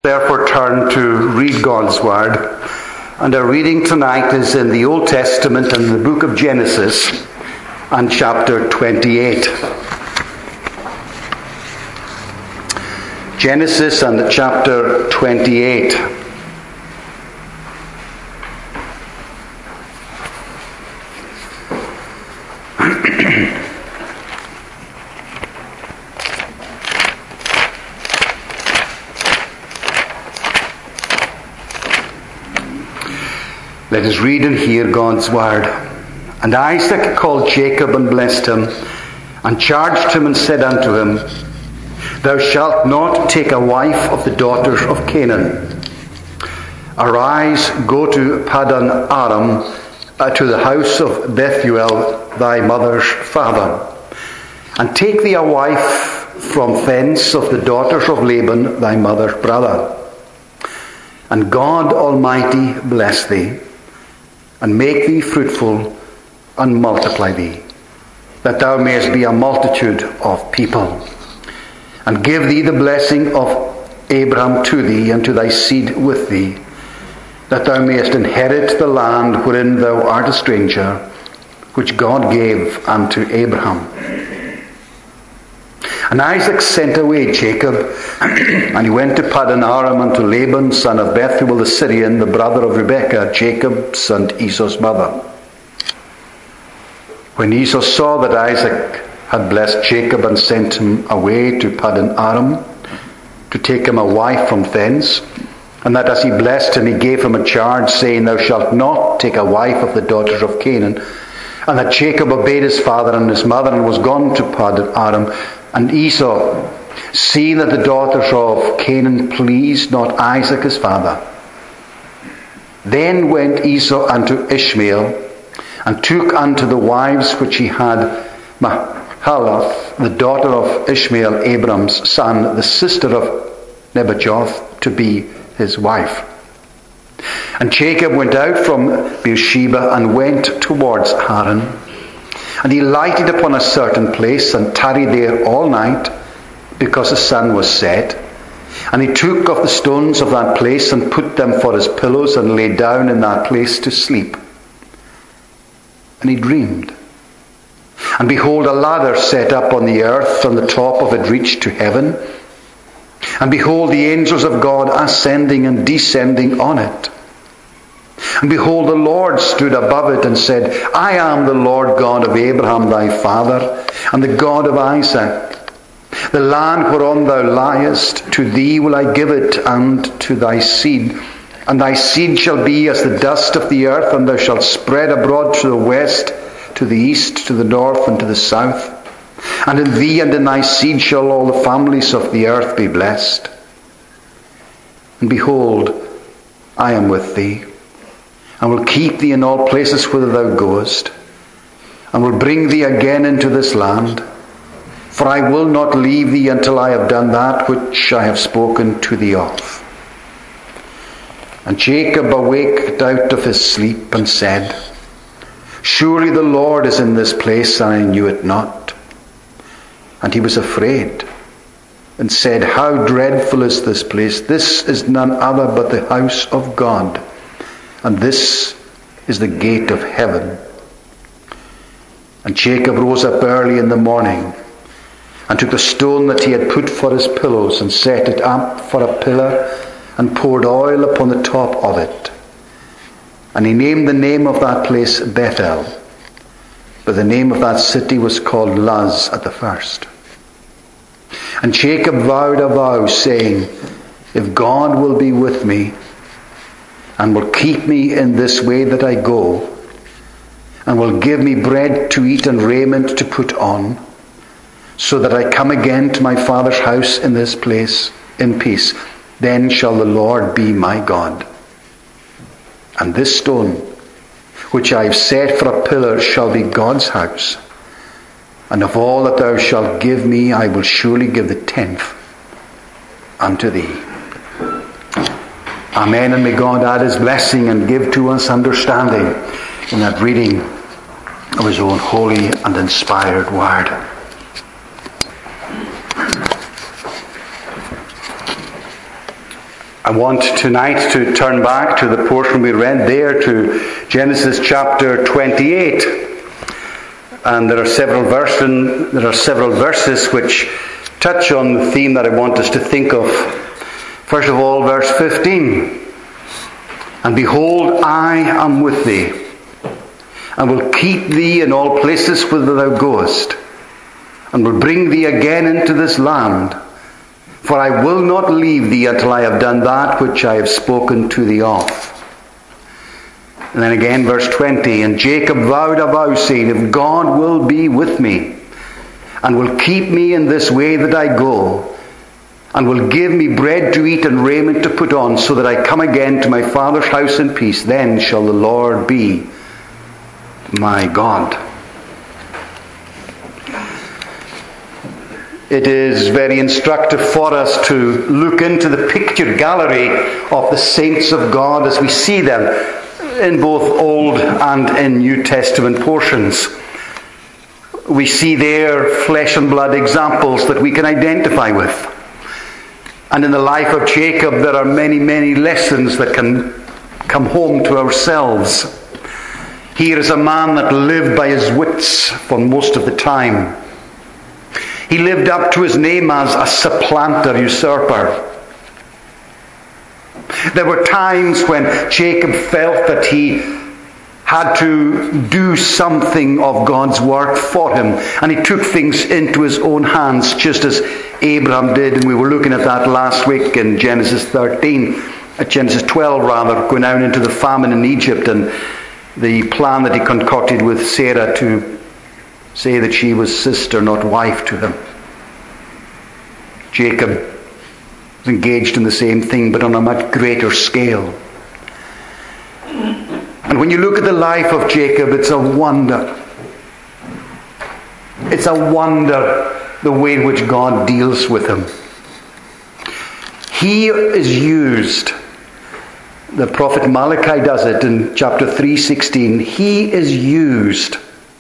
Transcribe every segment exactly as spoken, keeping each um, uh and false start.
Therefore turn to read God's Word. And our reading tonight is in the Old Testament and the book of Genesis and chapter twenty-eight. Genesis and chapter twenty-eight. Let us read and hear God's word. And Isaac called Jacob and blessed him, and charged him and said unto him, Thou shalt not take a wife of the daughters of Canaan. Arise, go to Paddan Aram, uh, to the house of Bethuel, thy mother's father, and take thee a wife from thence of the daughters of Laban, thy mother's brother. And God Almighty bless thee, and make thee fruitful, and multiply thee, that thou mayest be a multitude of people, and give thee the blessing of Abraham to thee, and to thy seed with thee, that thou mayest inherit the land wherein thou art a stranger, which God gave unto Abraham. And Isaac sent away Jacob, and he went to Paddan Aram unto Laban, son of Bethuel the Syrian, the brother of Rebekah, Jacob's and Esau's mother. When Esau saw that Isaac had blessed Jacob and sent him away to Paddan Aram to take him a wife from thence, and that as he blessed him he gave him a charge, saying, Thou shalt not take a wife of the daughters of Canaan, and that Jacob obeyed his father and his mother and was gone to Paddan Aram. And Esau, seeing that the daughters of Canaan pleased not Isaac his father, then went Esau unto Ishmael, and took unto the wives which he had Mahalath, the daughter of Ishmael, Abraham's son, the sister of Nebajoth, to be his wife. And Jacob went out from Beersheba and went towards Haran. And he lighted upon a certain place and tarried there all night, because the sun was set. And he took of the stones of that place and put them for his pillows, and lay down in that place to sleep. And he dreamed. And behold, a ladder set up on the earth, and the top of it reached to heaven. And behold, the angels of God ascending and descending on it. And behold, the Lord stood above it and said, I am the Lord God of Abraham thy father, and the God of Isaac. The land whereon thou liest, to thee will I give it, and to thy seed. And thy seed shall be as the dust of the earth, and thou shalt spread abroad to the west, to the east, to the north, and to the south. And in thee and in thy seed shall all the families of the earth be blessed. And behold, I am with thee, and will keep thee in all places whither thou goest, and will bring thee again into this land. For I will not leave thee until I have done that which I have spoken to thee of. And Jacob awaked out of his sleep and said, Surely the Lord is in this place, and I knew it not. And he was afraid, and said, How dreadful is this place! This is none other but the house of God, and this is the gate of heaven. And Jacob rose up early in the morning, and took the stone that he had put for his pillows, and set it up for a pillar, and poured oil upon the top of it. And he named the name of that place Bethel, but the name of that city was called Luz at the first. And Jacob vowed a vow, saying, If God will be with me, and will keep me in this way that I go, and will give me bread to eat and raiment to put on, so that I come again to my father's house in this place in peace, then shall the Lord be my God. And this stone, which I have set for a pillar, shall be God's house. And of all that thou shalt give me, I will surely give the tenth unto thee. Amen. And may God add his blessing and give to us understanding in that reading of his own holy and inspired word. I want tonight to turn back to the portion we read there, to Genesis chapter twenty-eight. And there are several verses, there are several verses which touch on the theme that I want us to think of. First of all, verse fifteen. And behold, I am with thee, and will keep thee in all places whither thou goest, and will bring thee again into this land. For I will not leave thee until I have done that which I have spoken to thee of. And then again, verse twenty. And Jacob vowed a vow, saying, if God will be with me, and will keep me in this way that I go, and will give me bread to eat and raiment to put on, so that I come again to my father's house in peace, then shall the Lord be my God. It is very instructive for us to look into the picture gallery of the saints of God as we see them in both Old and in New Testament portions. We see there flesh and blood examples that we can identify with. And in the life of Jacob there are many, many lessons that can come home to ourselves. Here is a man that lived by his wits for most of the time. He lived up to his name as a supplanter, usurper. There were times when Jacob felt that he had to do something of God's work for him, and he took things into his own hands, just as Abraham did, and we were looking at that last week in Genesis thirteen, at Genesis twelve rather, going down into the famine in Egypt, and the plan that he concocted with Sarah to say that she was sister, not wife to him. Jacob was engaged in the same thing, but on a much greater scale. And when you look at the life of Jacob, it's a wonder. It's a wonder the way in which God deals with him. He is used, the prophet Malachi does it in chapter three sixteen, he is used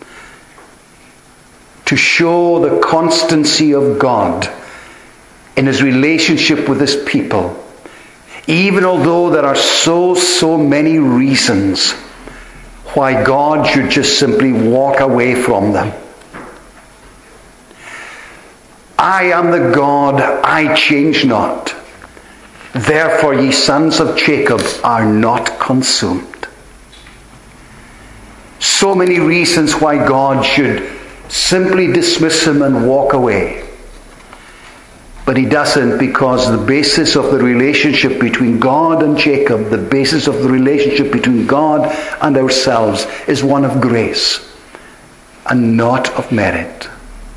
to show the constancy of God in his relationship with his people, even although there are so, so many reasons why God should just simply walk away from them. I am the God, I change not. Therefore ye sons of Jacob are not consumed. So many reasons why God should simply dismiss him and walk away. But he doesn't, because the basis of the relationship between God and Jacob, the basis of the relationship between God and ourselves, is one of grace and not of merit.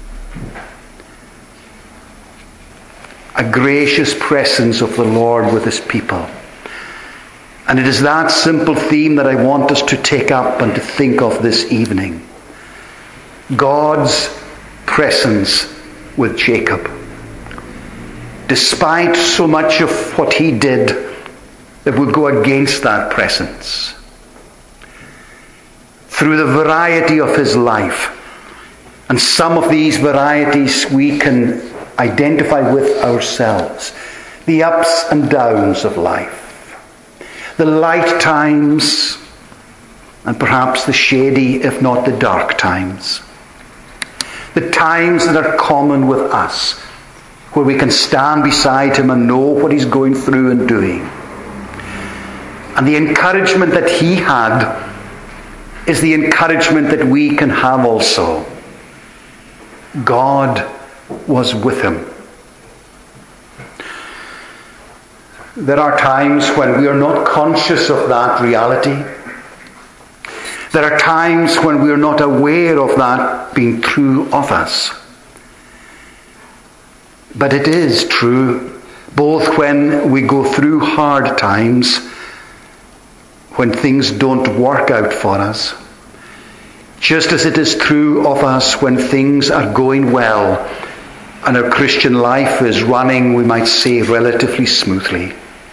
A gracious presence of the Lord with his people. And it is that simple theme that I want us to take up and to think of this evening. God's presence with Jacob. Despite so much of what he did that would go against that presence. Through the variety of his life. And some of these varieties we can identify with ourselves. The ups and downs of life. The light times, and perhaps the shady, if not the dark times. The times that are common with us, where we can stand beside him and know what he's going through and doing. And the encouragement that he had is the encouragement that we can have also. God was with him. There are times when we are not conscious of that reality. There are times when we are not aware of that being true of us. But it is true, both when we go through hard times, when things don't work out for us, just as it is true of us when things are going well and our Christian life is running, we might say, relatively smoothly.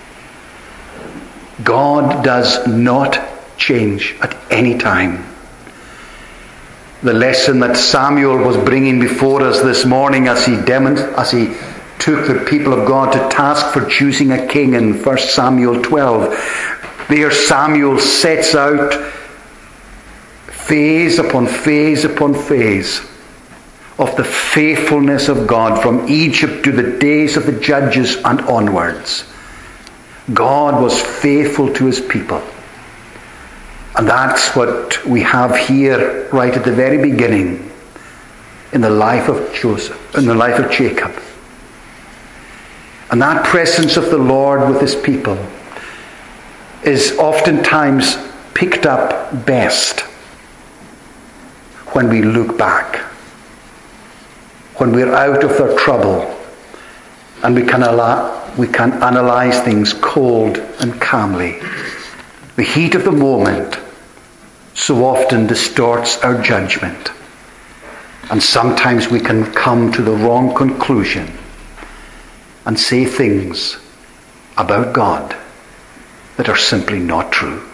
God does not change at any time. The lesson that Samuel was bringing before us this morning as he demonst- as he took the people of God to task for choosing a king in First Samuel twelve. There Samuel sets out phase upon phase upon phase of the faithfulness of God from Egypt to the days of the judges and onwards. God was faithful to his people. And that's what we have here right at the very beginning in the life of Joseph, in the life of Jacob. And that presence of the Lord with his people is oftentimes picked up best when we look back, when we're out of their trouble and we can, allow, we can analyze things cold and calmly. The heat of the moment so often distorts our judgment, and sometimes we can come to the wrong conclusion and say things about God that are simply not true.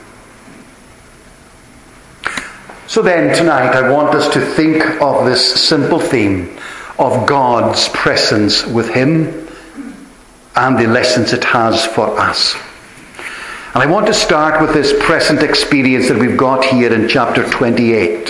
So then tonight I want us to think of this simple theme of God's presence with him and the lessons it has for us. And I want to start with this present experience that we've got here in chapter twenty-eight.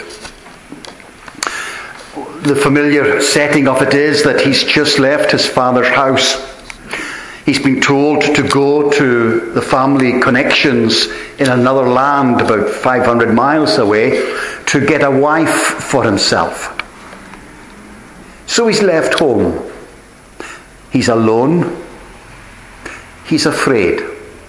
The familiar setting of it is that he's just left his father's house. He's been told to go to the family connections in another land about five hundred miles away to get a wife for himself. So he's left home. He's alone. He's afraid.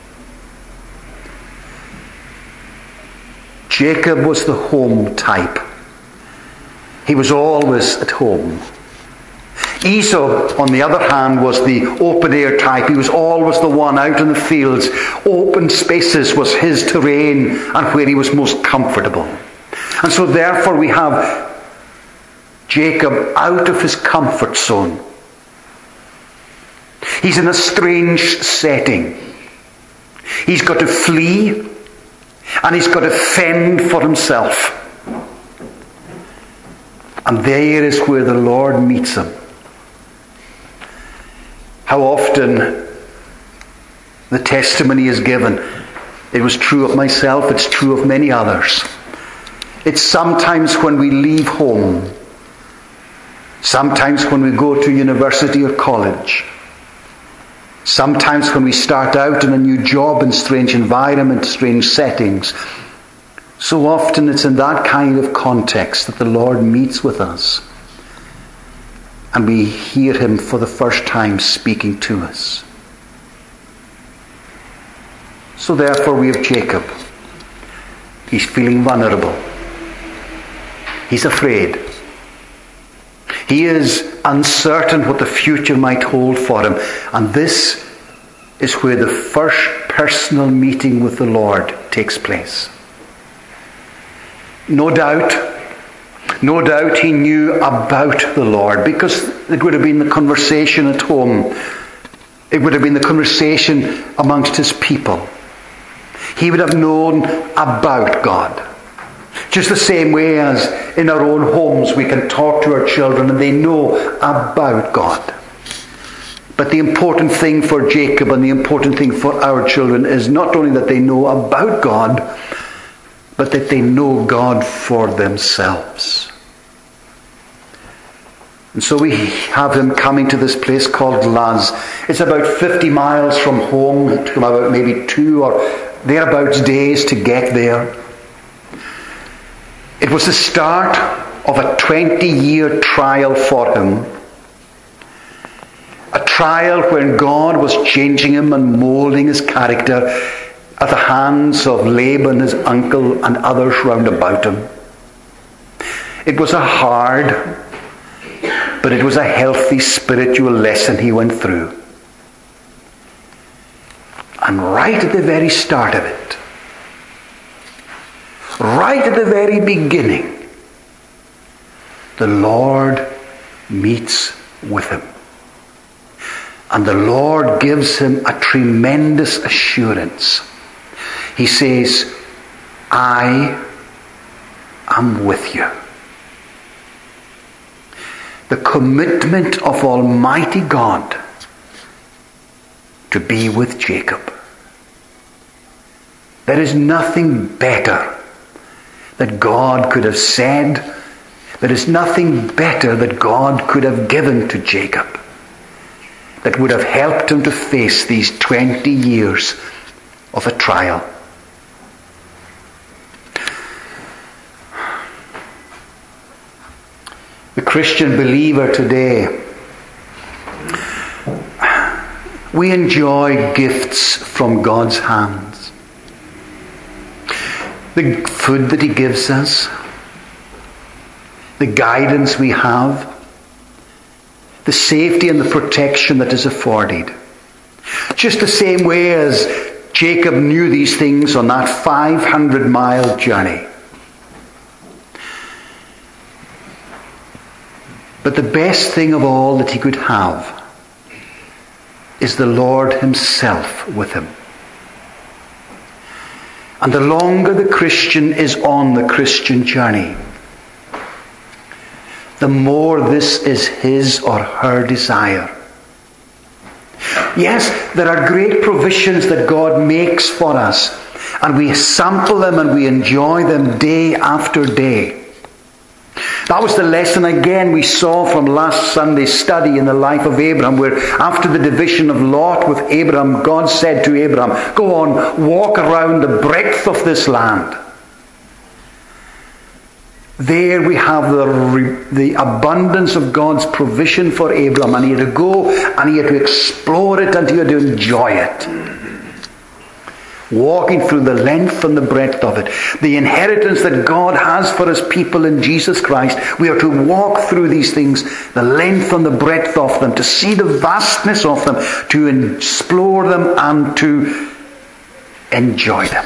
Jacob was the home type. He was always at home. Esau, on the other hand, was the open-air type. He was always the one out in the fields. Open spaces was his terrain and where he was most comfortable. And so therefore we have Jacob out of his comfort zone. He's in a strange setting. He's got to flee and he's got to fend for himself. And there is where the Lord meets him. How often the testimony is given. It was true of myself, it's true of many others. It's sometimes when we leave home, sometimes when we go to university or college, sometimes when we start out in a new job in strange environments, strange settings. So often it's in that kind of context that the Lord meets with us. And we hear him for the first time speaking to us. So therefore we have Jacob. He's feeling vulnerable. He's afraid. He is uncertain what the future might hold for him. And this is where the first personal meeting with the Lord takes place. No doubt, no doubt he knew about the Lord, because it would have been the conversation at home. It would have been the conversation amongst his people. He would have known about God. Just the same way as in our own homes we can talk to our children and they know about God. But the important thing for Jacob and the important thing for our children is not only that they know about God, but that they know God for themselves. And so we have him coming to this place called Luz. It's about fifty miles from home. It took him about maybe two or thereabouts days to get there. It was the start of a twenty-year trial for him. A trial when God was changing him and moulding his character at the hands of Laban, his uncle, and others round about him. It was a hard, but it was a healthy spiritual lesson he went through. And right at the very start of it, right at the very beginning, the Lord meets with him. And the Lord gives him a tremendous assurance. He says, I am with you. The commitment of Almighty God to be with Jacob. There is nothing better that God could have said. There is nothing better that God could have given to Jacob that would have helped him to face these twenty years of a trial. The Christian believer today, we enjoy gifts from God's hands. The food that He gives us, the guidance we have, the safety and the protection that is afforded. Just the same way as Jacob knew these things on that five hundred mile journey. But the best thing of all that he could have is the Lord Himself with him. And the longer the Christian is on the Christian journey, the more this is his or her desire. Yes, there are great provisions that God makes for us, and we sample them and we enjoy them day after day. That was the lesson again we saw from last Sunday's study in the life of Abraham, where after the division of Lot with Abraham, God said to Abraham, "Go on, walk around the breadth of this land." There we have the, the abundance of God's provision for Abraham, and he had to go and he had to explore it and he had to enjoy it. Walking through the length and the breadth of it. The inheritance that God has for His people in Jesus Christ, we are to walk through these things, the length and the breadth of them, to see the vastness of them, to explore them and to enjoy them.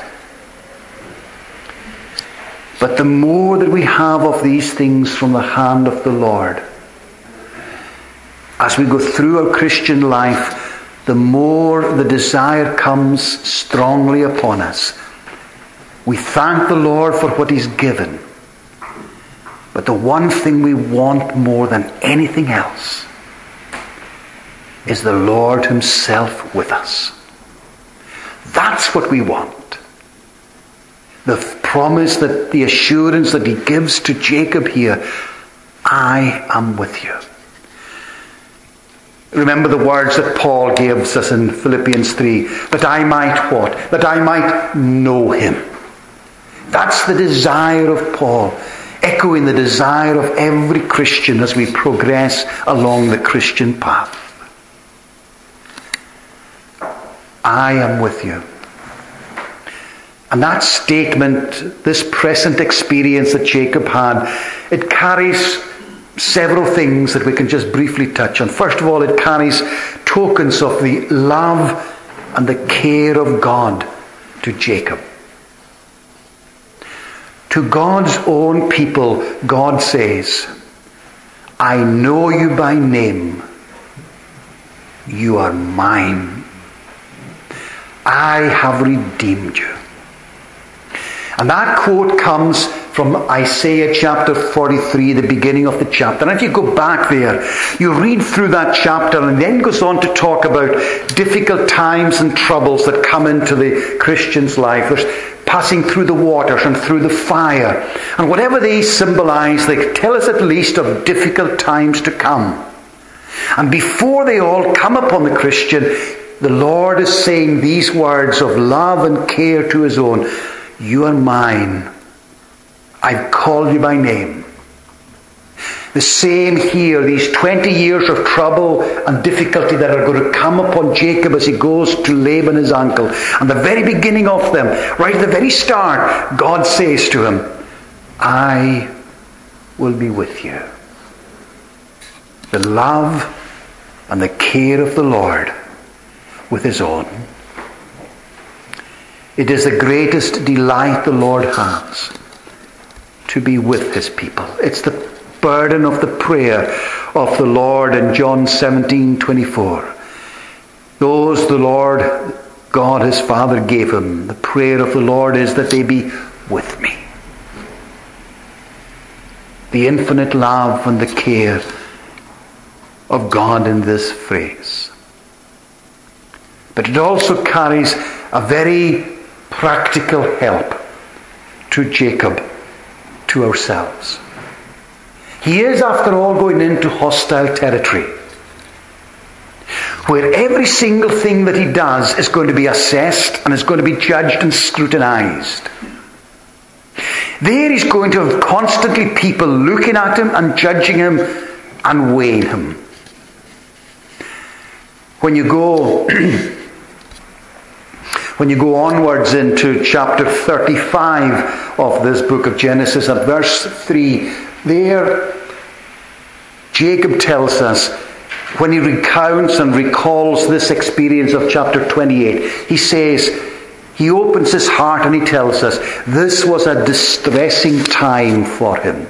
But the more that we have of these things from the hand of the Lord, as we go through our Christian life, the more the desire comes strongly upon us. We thank the Lord for what He's given. But the one thing we want more than anything else is the Lord Himself with us. That's what we want. The promise, that the assurance that He gives to Jacob here, I am with you. Remember the words that Paul gives us in Philippians three, that I might what? That I might know Him. That's the desire of Paul, echoing the desire of every Christian as we progress along the Christian path. I am with you. And that statement, this present experience that Jacob had, it carries several things that we can just briefly touch on. First of all, it carries tokens of the love and the care of God to Jacob. To God's own people, God says, I know you by name. You are mine. I have redeemed you. And that quote comes from Isaiah chapter forty-three, the beginning of the chapter. And if you go back there, you read through that chapter and then goes on to talk about difficult times and troubles that come into the Christian's life. There's passing through the waters and through the fire. And whatever these symbolize, they tell us at least of difficult times to come. And before they all come upon the Christian, the Lord is saying these words of love and care to His own. You are mine. I've called you by name. The same here, these twenty years of trouble and difficulty that are going to come upon Jacob as he goes to Laban, his uncle. And the very beginning of them, right at the very start, God says to him, I will be with you. The love and the care of the Lord with His own. It is the greatest delight the Lord has to be with His people. It's the burden of the prayer of the Lord in John seventeen twenty-four. Those the Lord God His Father gave Him. The prayer of the Lord is that they be with me. The infinite love and the care of God in this phrase. But it also carries a very practical help to Jacob, to ourselves. He is, after all, going into hostile territory, where every single thing that he does is going to be assessed and is going to be judged and scrutinized. There he's going to have constantly people looking at him and judging him and weighing him. When you go when you go onwards into chapter thirty-five of this book of Genesis, at verse three, there Jacob tells us, when he recounts and recalls this experience of chapter twenty-eight, he says, he opens his heart and he tells us, this was a distressing time for him.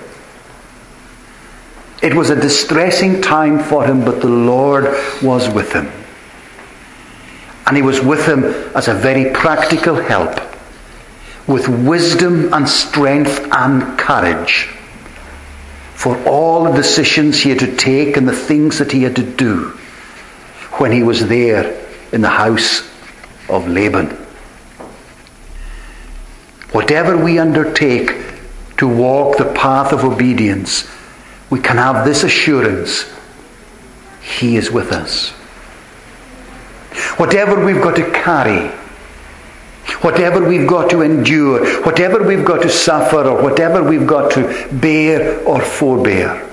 It was a distressing time for him, but the Lord was with him. And he was with him as a very practical help, with wisdom and strength and courage for all the decisions he had to take and the things that he had to do when he was there in the house of Laban. Whatever we undertake to walk the path of obedience, we can have this assurance: he is with us. Whatever we've got to carry, whatever we've got to endure, whatever we've got to suffer, or whatever we've got to bear or forbear,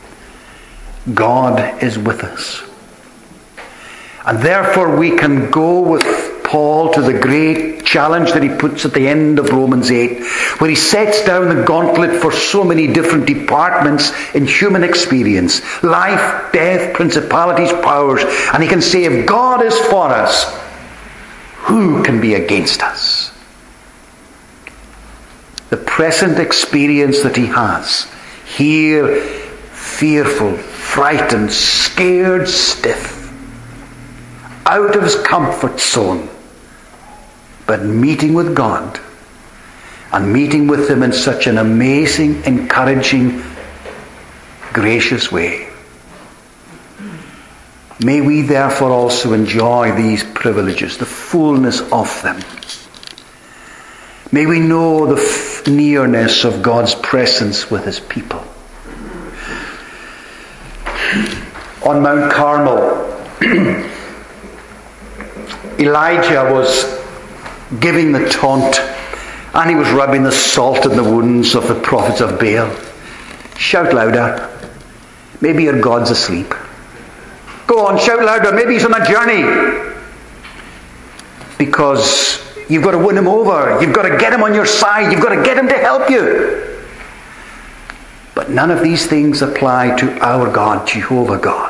God is with us. And therefore we can go with Paul to the great challenge that he puts at the end of Romans eight, where he sets down the gauntlet for so many different departments in human experience: life, death, principalities, powers. And he can say, if God is for us, who can be against us? The present experience that he has here, fearful, frightened, scared, stiff, out of his comfort zone, but meeting with God and meeting with him in such an amazing, encouraging, gracious way. May we therefore also enjoy these privileges, the fullness of them. May we know the f- nearness of God's presence with his people. On Mount Carmel, Elijah was giving the taunt, and he was rubbing the salt in the wounds of the prophets of Baal. Shout louder. Maybe your God's asleep. Go on, shout louder. Maybe he's on a journey. Because you've got to win him over. You've got to get him on your side. You've got to get him to help you. But none of these things apply to our God, Jehovah God.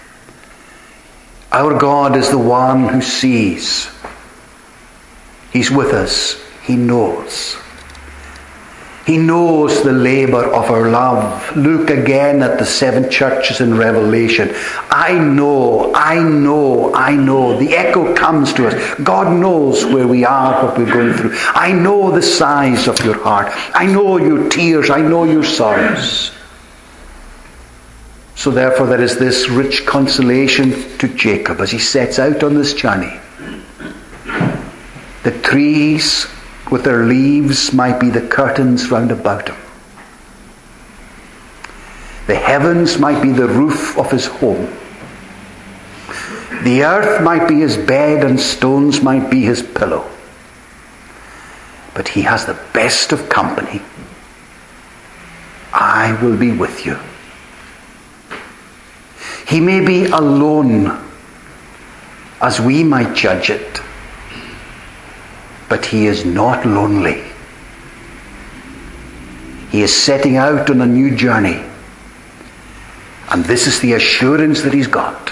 Our God is the one who sees. He's with us. He knows. He knows the labour of our love. Look again at the seven churches in Revelation. I know, I know, I know. The echo comes to us. God knows where we are, what we're going through. I know the size of your heart. I know your tears. I know your sorrows. So therefore there is this rich consolation to Jacob as he sets out on this journey. The trees with their leaves might be the curtains round about him. The heavens might be the roof of his home. The earth might be his bed and stones might be his pillow. But he has the best of company. I will be with you. He may be alone as we might judge it, but he is not lonely. He is setting out on a new journey, and this is the assurance that he's got.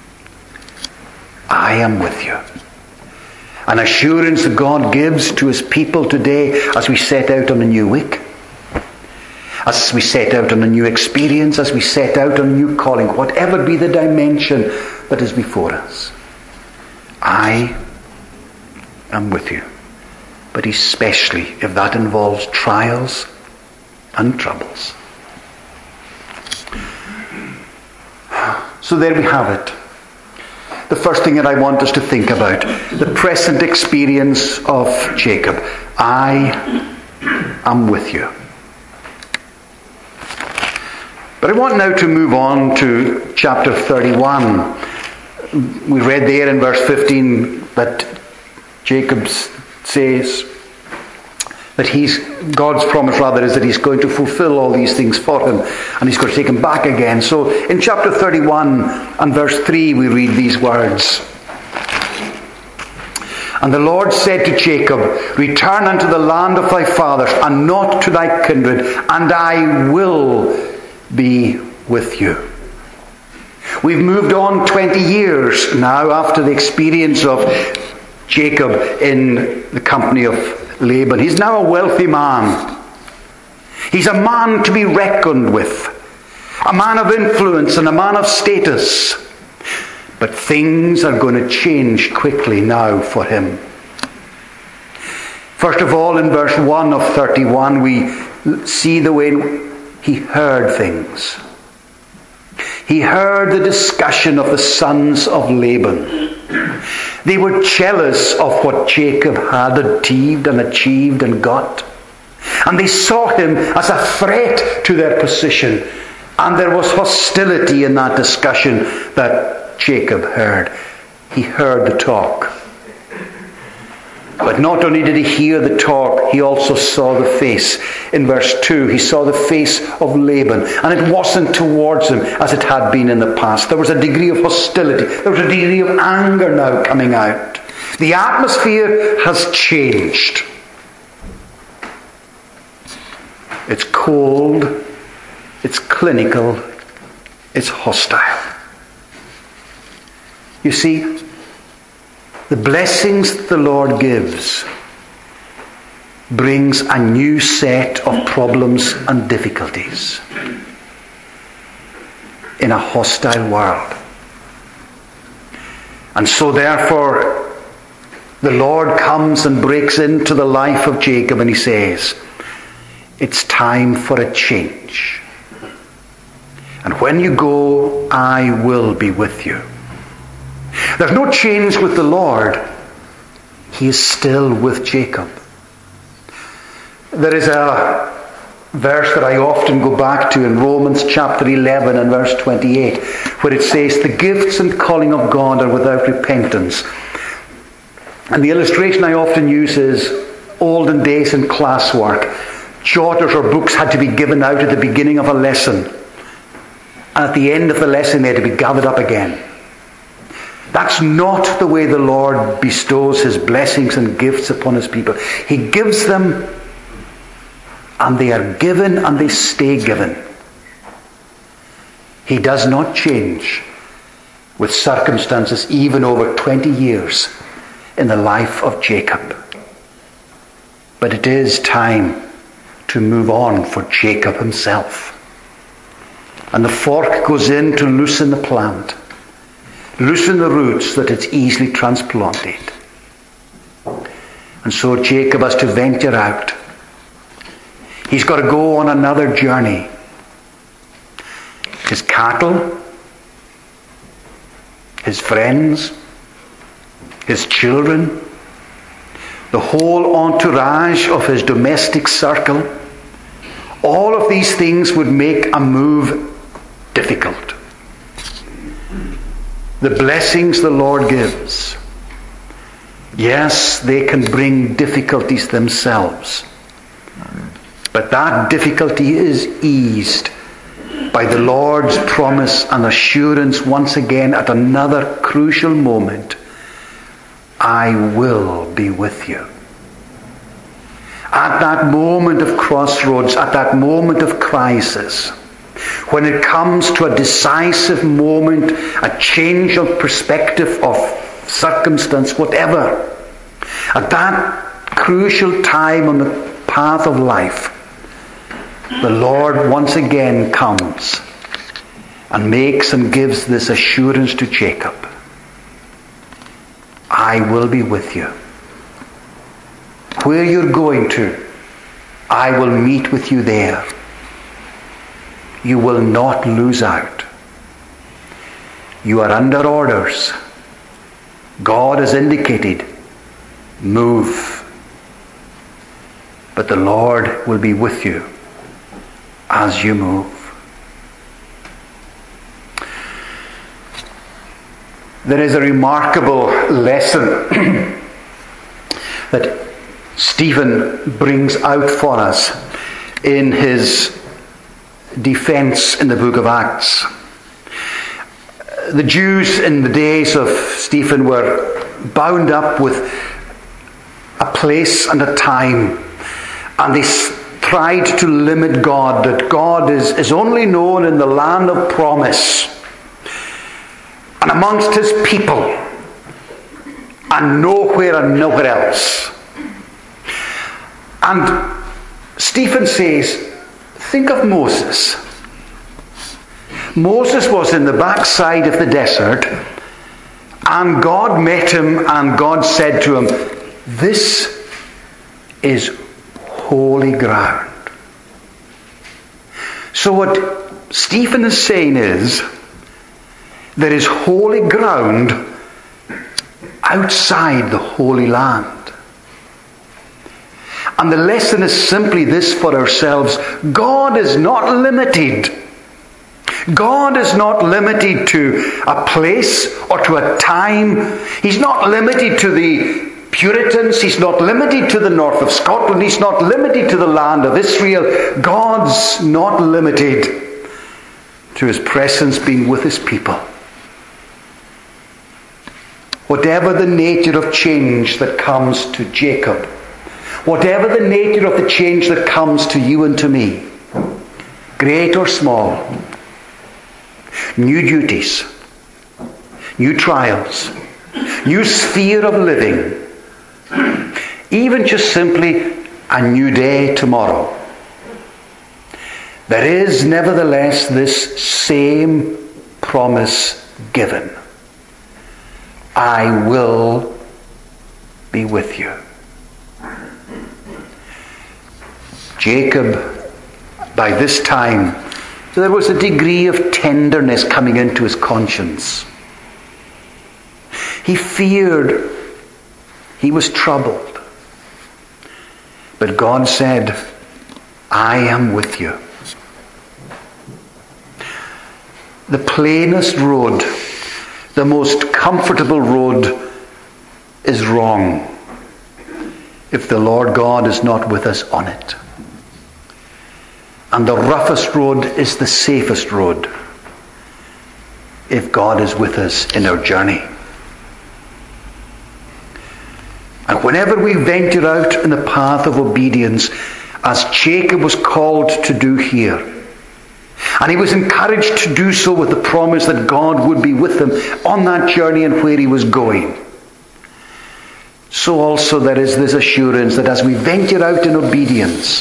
I am with you. An assurance that God gives to his people today as we set out on a new week, as we set out on a new experience, as we set out on a new calling, whatever be the dimension that is before us. I am with you. But especially if that involves trials and troubles. So there we have it. the first thing that I want us to think about, the present experience of Jacob. I am with you. But I want now to move on to chapter thirty-one. We read there in verse fifteen that Jacob says that he's, God's promise rather is that he's going to fulfill all these things for him, and he's going to take him back again. So in chapter thirty-one and verse three we read these words. And the Lord said to Jacob, return unto the land of thy fathers, and not to thy kindred, and I will be with you. We've moved on twenty years now after the experience of Jacob in the company of Laban. He's now a wealthy man. He's a man to be reckoned with, a man of influence and a man of status. But things are going to change quickly now for him. First of all, in verse one of thirty-one, we see the way he heard things. He heard the discussion of the sons of Laban. They were jealous of what Jacob had achieved and achieved and got. And they saw him as a threat to their position. And there was hostility in that discussion that Jacob heard. He heard the talk. But not only did he hear the talk, he also saw the face. In verse two, he saw the face of Laban. And it wasn't towards him as it had been in the past. There was a degree of hostility. There was a degree of anger now coming out. The atmosphere has changed. It's cold. It's clinical. It's hostile. You see, the blessings the Lord gives brings a new set of problems and difficulties in a hostile world. And so therefore, the Lord comes and breaks into the life of Jacob and he says, it's time for a change. And when you go, I will be with you. There's no change with the Lord. He is still with Jacob. There is a verse that I often go back to in Romans chapter eleven and verse twenty-eight, where it says, the gifts and calling of God are without repentance. And the illustration I often use is olden days in classwork. Jotters or books had to be given out at the beginning of a lesson. And at the end of the lesson they had to be gathered up again. That's not the way the Lord bestows his blessings and gifts upon his people. He gives them, and they are given, and they stay given. He does not change with circumstances even over twenty years in the life of Jacob. But it is time to move on for Jacob himself. And the fork goes in to loosen the plant. Loosen the roots that it's easily transplanted. And so Jacob has to venture out. He's got to go on another journey. His cattle, his friends, his children, the whole entourage of his domestic circle, all of these things would make a move difficult. The blessings the Lord gives, yes, they can bring difficulties themselves. But that difficulty is eased by the Lord's promise and assurance once again at another crucial moment. I will be with you. At that moment of crossroads, at that moment of crisis, when it comes to a decisive moment, a change of perspective, of circumstance, whatever, at that crucial time on the path of life, the Lord once again comes and makes and gives this assurance to Jacob. I will be with you. Where you're going to, I will meet with you there. You will not lose out. You are under orders. God has indicated, move. But the Lord will be with you as you move. There is a remarkable lesson that Stephen brings out for us in his defense in the book of Acts. The Jews in the days of Stephen were bound up with a place and a time, and they tried to limit God, that God is, is only known in the land of promise and amongst his people, and nowhere and nowhere else. And Stephen says, think of Moses. Moses was in the backside of the desert, and God met him, and God said to him, this is holy ground. So what Stephen is saying is, there is holy ground outside the Holy Land. And the lesson is simply this for ourselves. God is not limited. God is not limited to a place or to a time. He's not limited to the Puritans. He's not limited to the north of Scotland. He's not limited to the land of Israel. God's not limited to his presence being with his people. Whatever the nature of change that comes to Jacob, whatever the nature of the change that comes to you and to me, great or small, new duties, new trials, new sphere of living, even just simply a new day tomorrow, there is nevertheless this same promise given. I will be with you. Jacob, by this time, there was a degree of tenderness coming into his conscience. He feared. He was troubled. But God said, I am with you. The plainest road, the most comfortable road is wrong if the Lord God is not with us on it. And the roughest road is the safest road if God is with us in our journey. And whenever we venture out in the path of obedience, as Jacob was called to do here, and he was encouraged to do so with the promise that God would be with him on that journey and where he was going, so also there is this assurance that as we venture out in obedience,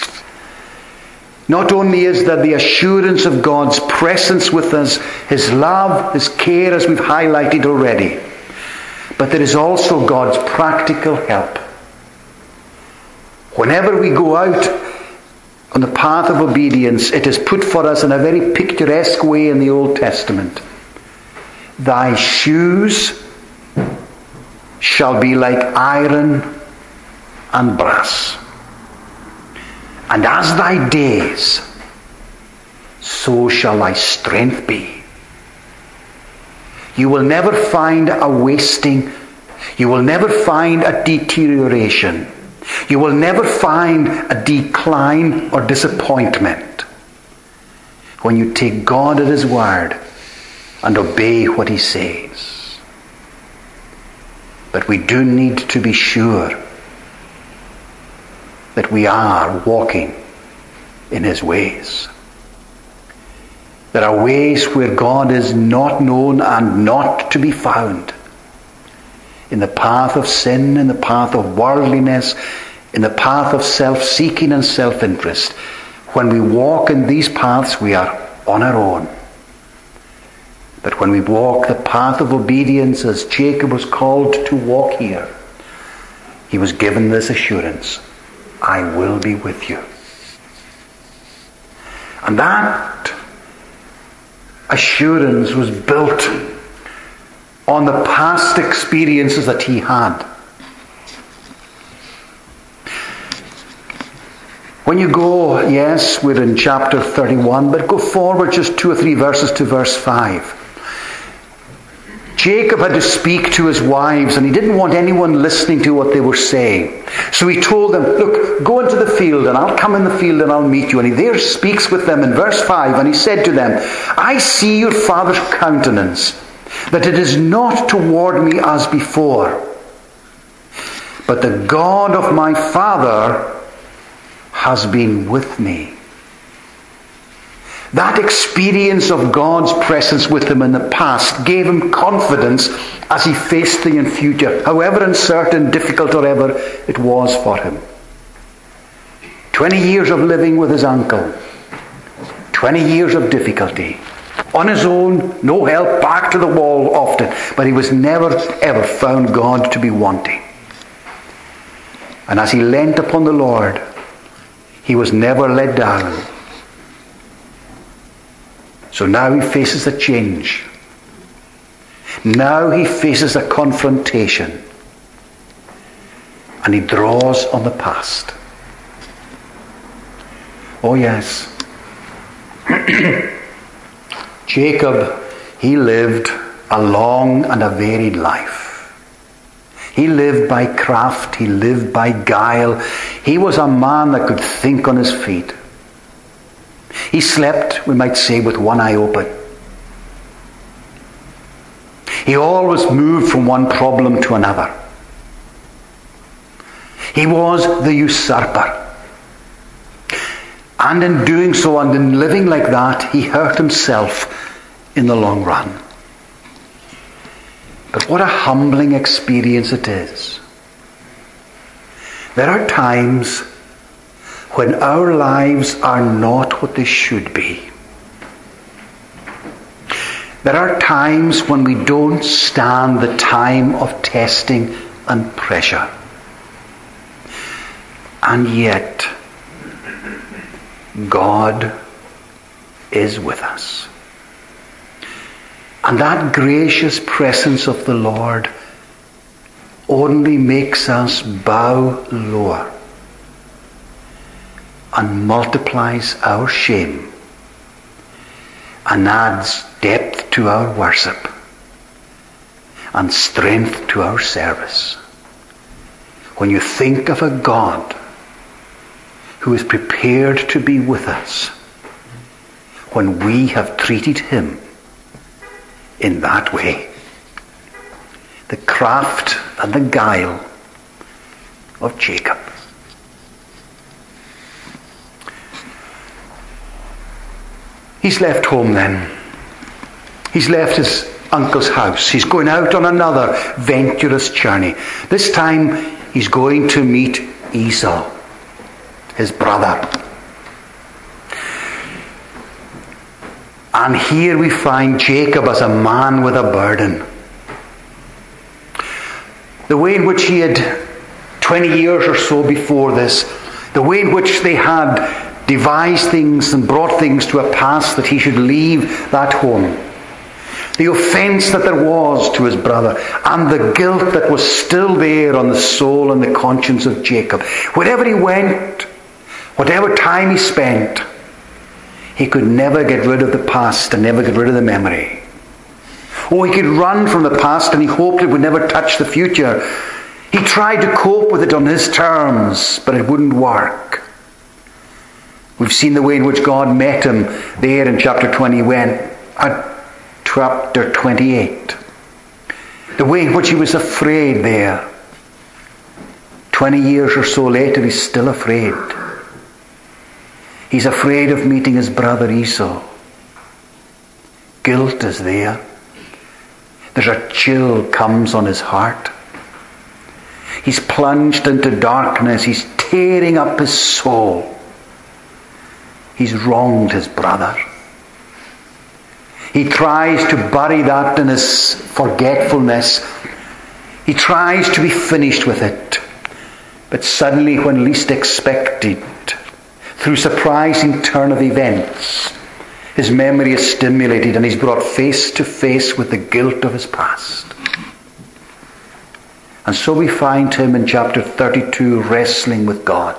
not only is there the assurance of God's presence with us, his love, his care, as we've highlighted already, but there is also God's practical help. Whenever we go out on the path of obedience, it is put for us in a very picturesque way in the Old Testament. Thy shoes shall be like iron and brass. And as thy days, so shall thy strength be. You will never find a wasting. You will never find a deterioration. You will never find a decline or disappointment when you take God at his word and obey what he says. But we do need to be sure that we are walking in his ways. There are ways where God is not known and not to be found. In the path of sin, in the path of worldliness, in the path of self-seeking and self-interest. When we walk in these paths, we are on our own. But when we walk the path of obedience, as Jacob was called to walk here, he was given this assurance, I will be with you. And that assurance was built on the past experiences that he had. When you go, yes, we're in chapter thirty-one, but go forward just two or three verses to verse five. Jacob had to speak to his wives, and he didn't want anyone listening to what they were saying. So he told them, look, go into the field, and I'll come in the field and I'll meet you. And he there speaks with them in verse five, and he said to them, I see your father's countenance, that it is not toward me as before. But the God of my father has been with me. That experience of God's presence with him in the past gave him confidence as he faced the future, however uncertain, difficult, or ever it was for him. Twenty years of living with his uncle. Twenty years of difficulty. On his own, no help, back to the wall often. But he was never, ever found God to be wanting. And as he leant upon the Lord, he was never let down. So now he faces a change. Now he faces a confrontation. And he draws on the past. Oh yes. Jacob, he lived a long and a varied life. He lived by craft. He lived by guile. He was a man that could think on his feet. He slept, we might say, with one eye open. He always moved from one problem to another. He was the usurper. And in doing so, and in living like that, he hurt himself in the long run. But what a humbling experience it is. There are times when our lives are not what they should be. There are times when we don't stand the time of testing and pressure. And yet, God is with us. And that gracious presence of the Lord only makes us bow lower and multiplies our shame and adds depth to our worship and strength to our service. When you think of a God who is prepared to be with us when we have treated him in that way. The craft and the guile of Jacob. He's left home then. He's left his uncle's house. He's going out on another venturous journey. This time he's going to meet Esau, his brother. And here we find Jacob as a man with a burden. The way in which he had, twenty years or so before this, the way in which they had devised things and brought things to a pass that he should leave that home. The offence that there was to his brother and the guilt that was still there on the soul and the conscience of Jacob. Wherever he went, whatever time he spent, he could never get rid of the past and never get rid of the memory. Oh, he could run from the past and he hoped it would never touch the future. He tried to cope with it on his terms, but it wouldn't work. We've seen the way in which God met him there in chapter twenty, when at chapter twenty-eight. The way in which he was afraid there. Twenty years or so later, he's still afraid. He's afraid of meeting his brother Esau. Guilt is there. There's a chill comes on his heart. He's plunged into darkness. He's tearing up his soul. He's wronged his brother. He tries to bury that in his forgetfulness. He tries to be finished with it. But suddenly, when least expected, through surprising turn of events, His memory is stimulated and he's brought face to face with the guilt of his past. And so we find him in chapter thirty-two wrestling with God.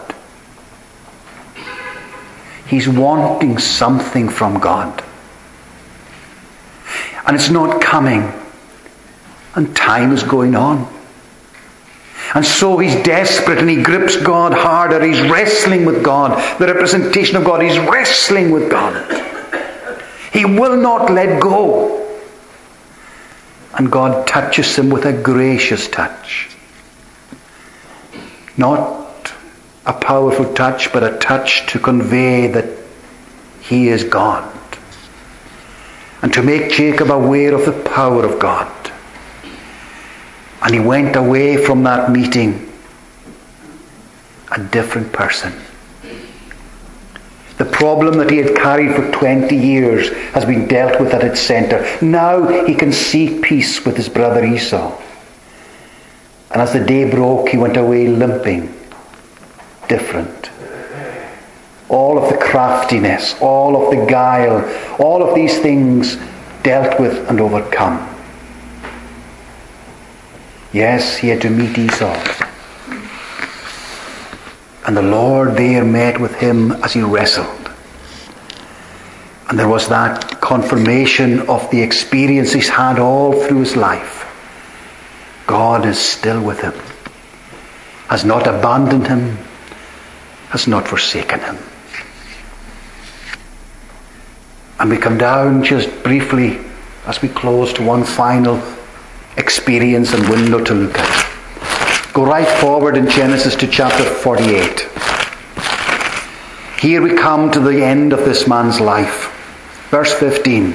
He's wanting something from God. And it's not coming. And time is going on. And so he's desperate and he grips God harder. He's wrestling with God. The representation of God. He's wrestling with God. He will not let go. And God touches him with a gracious touch. Not a powerful touch, but a touch to convey that he is God. And to make Jacob aware of the power of God. And he went away from that meeting a different person. The problem that he had carried for twenty years has been dealt with at its centre. Now he can seek peace with his brother Esau. And as the day broke, he went away limping, different. All of the craftiness, all of the guile, all of these things dealt with and overcome. Yes, he had to meet Esau. And the Lord there met with him as he wrestled. And there was that confirmation of the experience he's had all through his life. God is still with him, has not abandoned him, has not forsaken him. And we come down just briefly as we close to one final experience and window to look at. Go right forward in Genesis to chapter forty-eight. Here we come to the end of this man's life. Verse fifteen.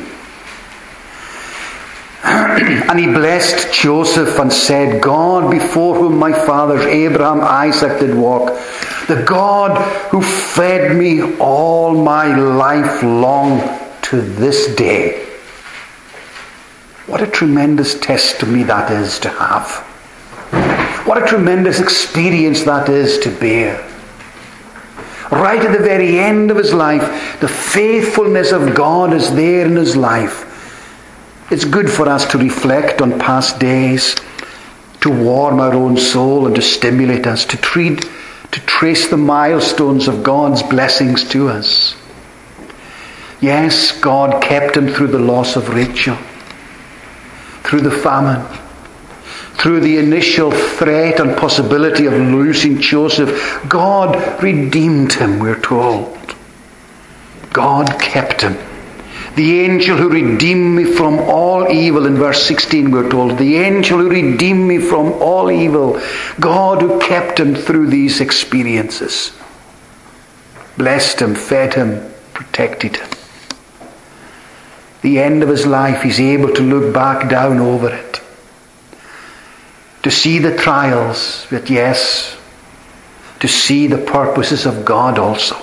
And he blessed Joseph and said, God before whom my fathers Abraham, Isaac did walk, the God who fed me all my life long to this day. What a tremendous testimony that is to have. What a tremendous experience that is to bear. Right at the very end of his life, the faithfulness of God is there in his life. It's good for us to reflect on past days, to warm our own soul and to stimulate us, to treat, to trace the milestones of God's blessings to us. Yes, God kept him through the loss of Rachel, through the famine, through the initial threat and possibility of losing Joseph. God redeemed him, we're told. God kept him. The angel who redeemed me from all evil, in verse sixteen we're told. The angel who redeemed me from all evil. God who kept him through these experiences. Blessed him, fed him, protected him. The end of his life, he's able to look back down over it. To see the trials, but yes, to see the purposes of God also.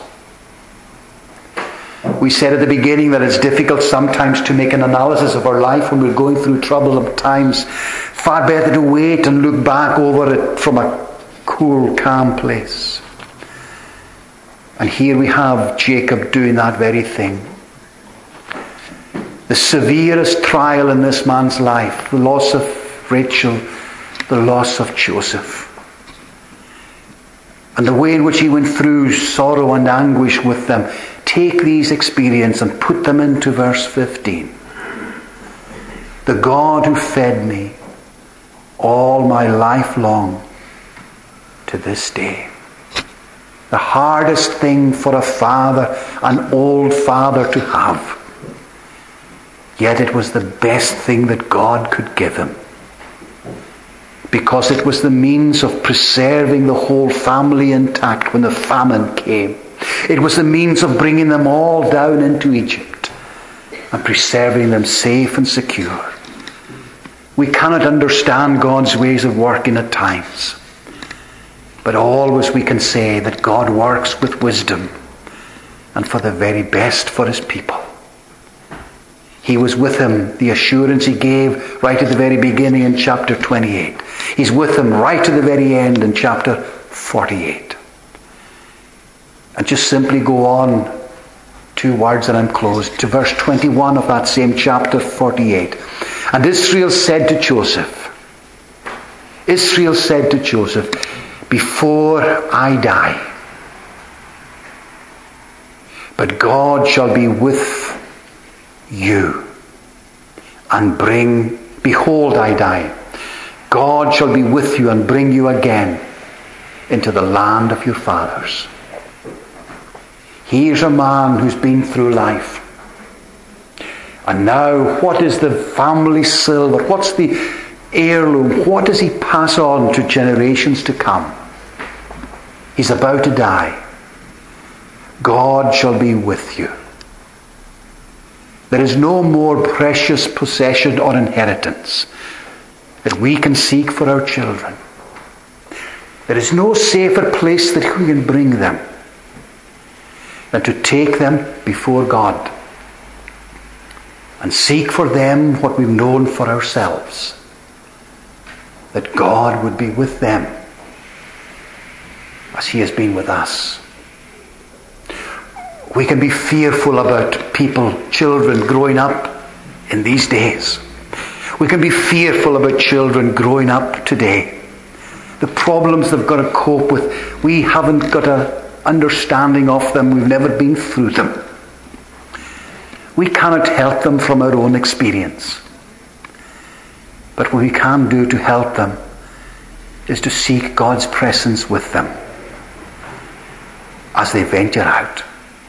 We said at the beginning that it's difficult sometimes to make an analysis of our life when we're going through troublesome times. Far better to wait and look back over it from a cool, calm place. And here we have Jacob doing that very thing. The severest trial in this man's life, the loss of Rachel, the loss of Joseph. And the way in which he went through sorrow and anguish with them. Take these experiences and put them into verse fifteen. The God who fed me all my life long to this day. The hardest thing for a father, an old father, to have. Yet it was the best thing that God could give him. Because it was the means of preserving the whole family intact when the famine came. It was the means of bringing them all down into Egypt and preserving them safe and secure. We cannot understand God's ways of working at times. But always we can say that God works with wisdom and for the very best for his people. He was with him, the assurance he gave right at the very beginning in chapter twenty-eight. He's with him right to the very end in chapter forty-eight. And just simply go on two words and I'm closed, to verse twenty-one of that same chapter forty-eight. And Israel said to Joseph, Israel said to Joseph, before I die, but God shall be with you and bring, behold, I die. God shall be with you and bring you again into the land of your fathers. Here's a man who's been through life. And now, what is the family silver? What's the heirloom? What does he pass on to generations to come? He's about to die. God shall be with you. There is no more precious possession or inheritance that we can seek for our children. There is no safer place that we can bring them than to take them before God and seek for them what we've known for ourselves, that God would be with them as he has been with us. We can be fearful about people, children growing up in these days. We can be fearful about children growing up today. The problems they've got to cope with, we haven't got an understanding of them. We've never been through them. We cannot help them from our own experience. But what we can do to help them is to seek God's presence with them as they venture out.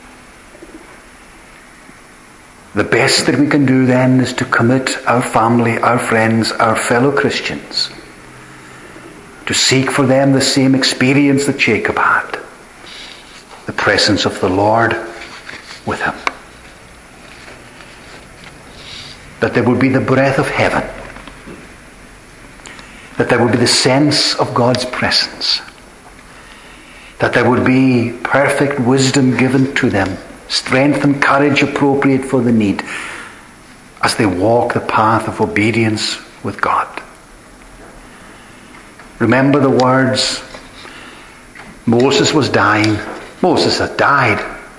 The best that we can do then is to commit our family, our friends, our fellow Christians, to seek for them the same experience that Jacob had, the presence of the Lord with him. That there would be the breath of heaven, that there would be the sense of God's presence, that there would be perfect wisdom given to them, strength and courage appropriate for the need as they walk the path of obedience with God. Remember the words, Moses was dying. Moses had died.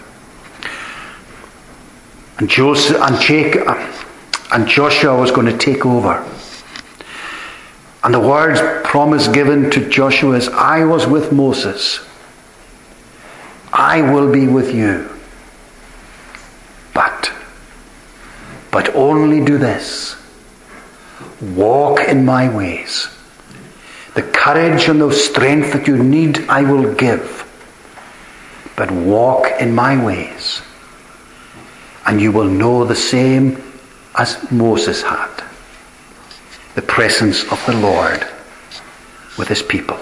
And Joseph and Jacob and Joshua was going to take over. And the words promise given to Joshua is, I was with Moses. I will be with you. But, but only do this. Walk in my ways. The courage and the strength that you need, I will give. But walk in my ways. And you will know the same as Moses had. The presence of the Lord with his people.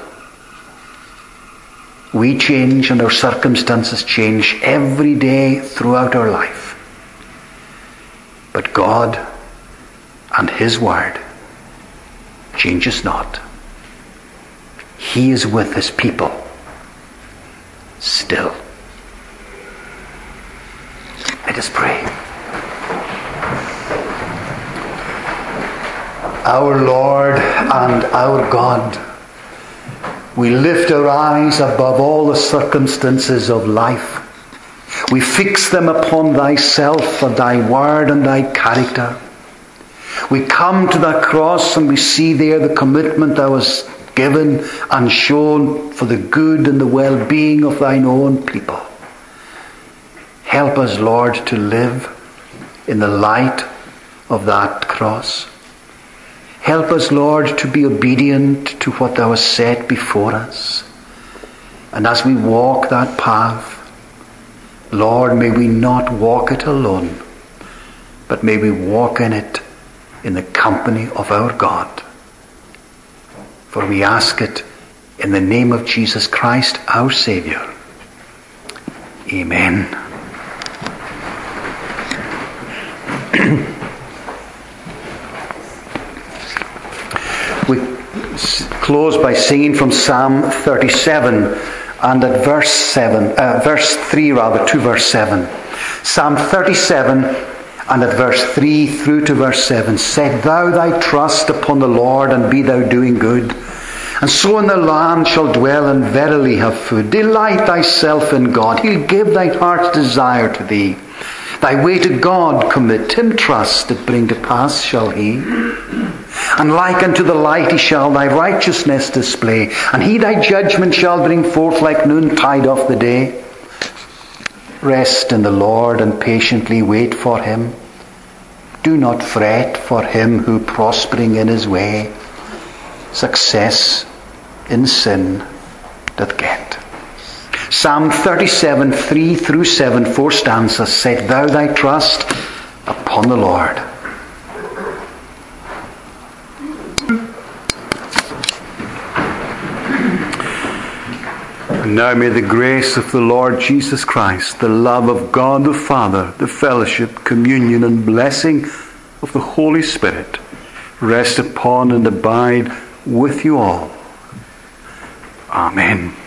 We change and our circumstances change every day throughout our life. But God and his word changes not. He is with his people still. Let us pray. Our Lord and our God, we lift our eyes above all the circumstances of life. We fix them upon thyself and thy word and thy character. We come to that cross and we see there the commitment that was given and shown for the good and the well-being of thine own people. Help us, Lord, to live in the light of that cross. Help us, Lord, to be obedient to what thou hast set before us. And as we walk that path, Lord, may we not walk it alone, but may we walk in it in the company of our God. For we ask it in the name of Jesus Christ, our Saviour. Amen. We close by singing from Psalm thirty-seven and at verse seven, uh, verse three rather, to verse seven. Psalm thirty-seven and at verse three through to verse seven. Set thou thy trust upon the Lord, and be thou doing good, and so in the land shall dwell, and verily have food. Delight thyself in God. He'll give thy heart's desire to thee. Thy way to God commit, him trust that bring to pass shall he. And like unto the light he shall thy righteousness display, and he thy judgment shall bring forth like noontide of the day. Rest in the Lord and patiently wait for him. Do not fret for him who prospering in his way, success in sin doth get. Psalm thirty-seven, three through seven, four stanzas. Set thou thy trust upon the Lord. And now may the grace of the Lord Jesus Christ, the love of God the Father, the fellowship, communion, and blessing of the Holy Spirit rest upon and abide with you all. Amen.